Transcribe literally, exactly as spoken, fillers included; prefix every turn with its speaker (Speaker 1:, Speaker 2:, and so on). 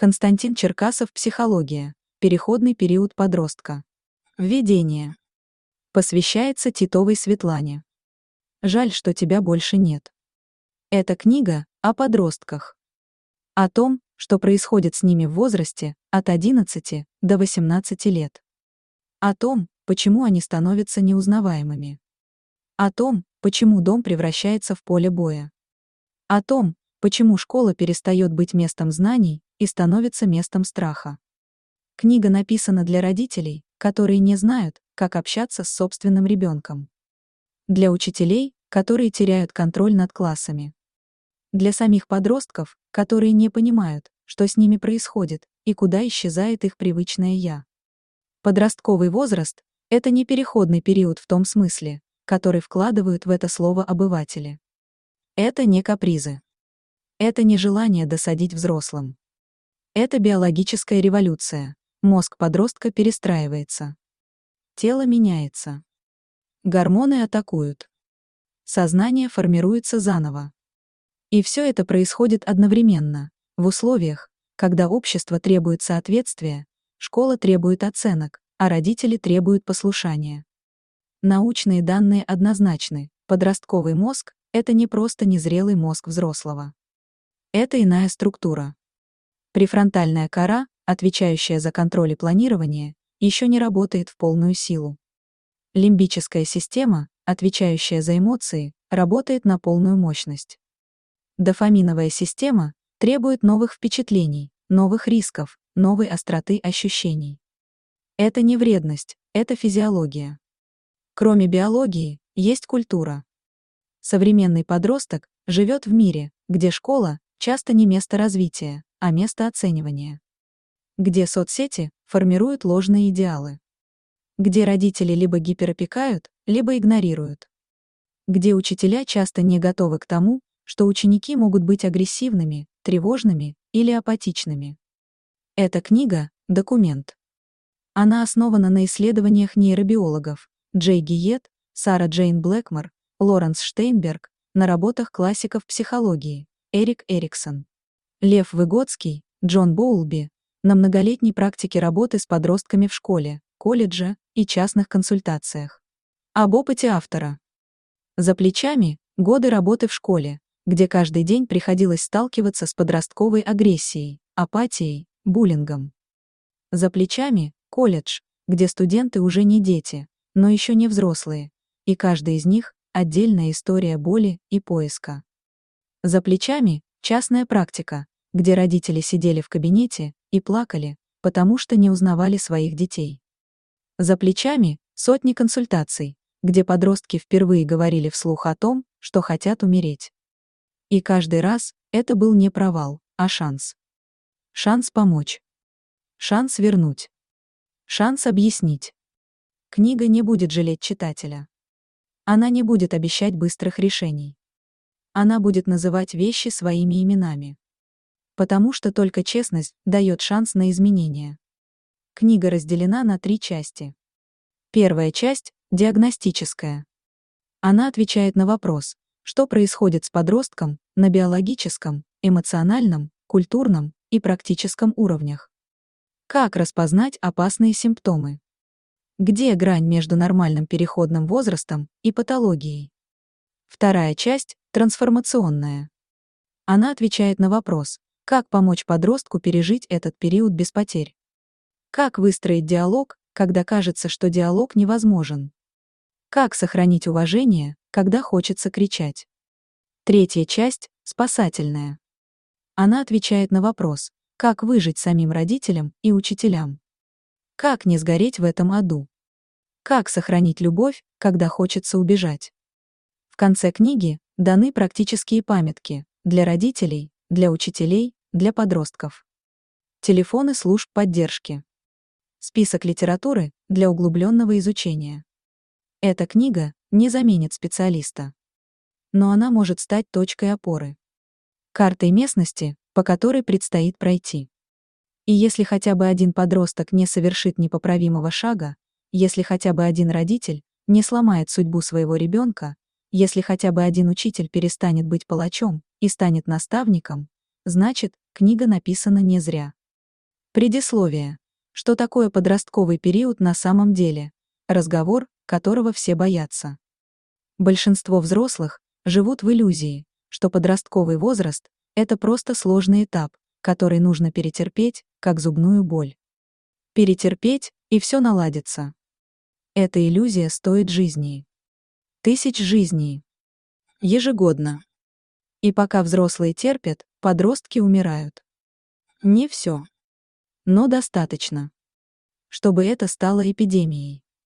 Speaker 1: Константин Черкасов. Психология. Переходный период подростка. Введение. Посвящается Титовой Светлане. Жаль, что тебя больше нет. Эта книга о подростках. О том, что происходит с ними в возрасте от одиннадцати до восемнадцати лет. О том, почему они становятся неузнаваемыми. О том, почему дом превращается в поле боя. О том, почему школа перестает быть местом знаний и становится местом страха. Книга написана для родителей, которые не знают, как общаться с собственным ребенком. Для учителей, которые теряют контроль над классами. Для самих подростков, которые не понимают, что с ними происходит и куда исчезает их привычное «я». Подростковый возраст — это не переходный период в том смысле, который вкладывают в это слово обыватели. Это не капризы. Это не желание досадить взрослым. Это биологическая революция. Мозг подростка перестраивается. Тело меняется. Гормоны атакуют. Сознание формируется заново. И все это происходит одновременно, в условиях, когда общество требует соответствия, школа требует оценок, а родители требуют послушания. Научные данные однозначны: подростковый мозг — это не просто незрелый мозг взрослого. Это иная структура. Префронтальная кора, отвечающая за контроль и планирование, еще не работает в полную силу. Лимбическая система, отвечающая за эмоции, работает на полную мощность. Дофаминовая система требует новых впечатлений, новых рисков, новой остроты ощущений. Это не вредность, это физиология. Кроме биологии, есть культура. Современный подросток живет в мире, где школа часто не место развития, а место оценивания. Где соцсети формируют ложные идеалы. Где родители либо гиперопекают, либо игнорируют. Где учителя часто не готовы к тому, что ученики могут быть агрессивными, тревожными или апатичными. Эта книга — документ. Она основана на исследованиях нейробиологов Джей Гиет, Сара Джейн Блэкмор, Лоренс Штейнберг, на работах классиков психологии Эрик Эриксон, Лев Выгодский, Джон Боулби, на многолетней практике работы с подростками в школе, колледже и частных консультациях. Об опыте автора. За плечами годы работы в школе, где каждый день приходилось сталкиваться с подростковой агрессией, апатией, буллингом. За плечами колледж, где студенты уже не дети, но еще не взрослые, и каждый из них — отдельная история боли и поиска. За плечами частная практика, где родители сидели в кабинете и плакали, потому что не узнавали своих детей. За плечами сотни консультаций, где подростки впервые говорили вслух о том, что хотят умереть. И каждый раз это был не провал, а шанс. Шанс помочь. Шанс вернуть. Шанс объяснить. Книга не будет жалеть читателя. Она не будет обещать быстрых решений. Она будет называть вещи своими именами. Потому что только честность дает шанс на изменения. Книга разделена на три части. Первая часть — диагностическая. Она отвечает на вопрос, что происходит с подростком на биологическом, эмоциональном, культурном и практическом уровнях. Как распознать опасные симптомы? Где грань между нормальным переходным возрастом и патологией? Вторая часть — трансформационная. Она отвечает на вопрос, как помочь подростку пережить этот период без потерь. Как выстроить диалог, когда кажется, что диалог невозможен? Как сохранить уважение, когда хочется кричать? Третья часть — спасательная. Она отвечает на вопрос, как выжить самим родителям и учителям. Как не сгореть в этом аду? Как сохранить любовь, когда хочется убежать? В конце книги даны практические памятки для родителей, для учителей, для подростков. Телефоны служб поддержки. Список литературы для углубленного изучения. Эта книга не заменит специалиста. Но она может стать точкой опоры. Картой местности, по которой предстоит пройти. И если хотя бы один подросток не совершит непоправимого шага, если хотя бы один родитель не сломает судьбу своего ребенка, если хотя бы один учитель перестанет быть палачом и станет наставником, значит, книга написана не зря. Предисловие. Что такое подростковый период на самом деле? Разговор, которого все боятся. Большинство взрослых живут в иллюзии, что подростковый возраст – это просто сложный этап, который нужно перетерпеть, как зубную боль. Перетерпеть, и все наладится. Эта иллюзия стоит жизни. Тысяч жизней. Ежегодно. И пока взрослые терпят, подростки умирают. Не все. Но достаточно, чтобы это стало эпидемией.